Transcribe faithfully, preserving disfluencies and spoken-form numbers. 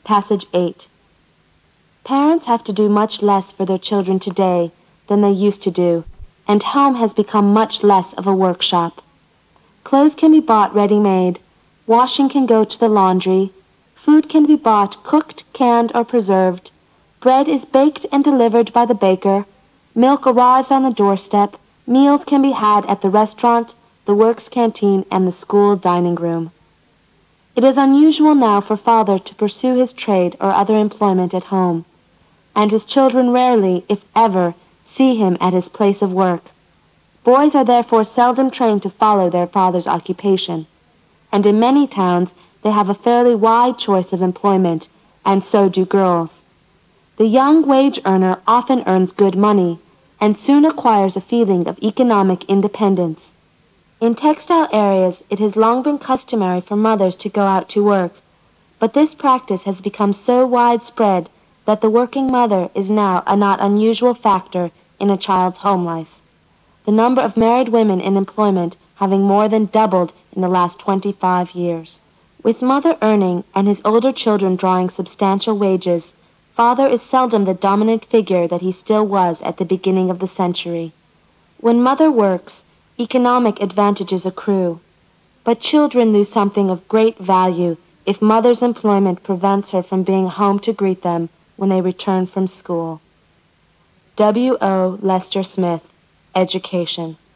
Passage eight. Parents have to do much less for their children today than they used to do, and home has become much less of a workshop. Clothes can be bought ready-made, washing can go to the laundry, food can be bought cooked, canned, or preserved, bread is baked and delivered by the baker, milk arrives on the doorstep, meals can be had at the restaurant, the works canteen, and the school dining room. It is unusual now for father to pursue his trade or other employment at home, and his children rarely, if ever, see him at his place of work. Boys are therefore seldom trained to follow their father's occupation, and in many towns they have a fairly wide choice of employment, and so do girls. The young wage earner often earns good money, and soon acquires a feeling of economic independence. In textile areas it has long been customary for mothers to go out to work, but this practice has become so widespread that the working mother is now a not unusual factor in a child's home life, the number of married women in employment having more than doubled in the last twenty-five years. With mother earning and his older children drawing substantial wages, father is seldom the dominant figure that he still was at the beginning of the century. When mother works, economic advantages accrue, but children lose something of great value if mother's employment prevents her from being home to greet them when they return from school. W O Lester Smith, Education.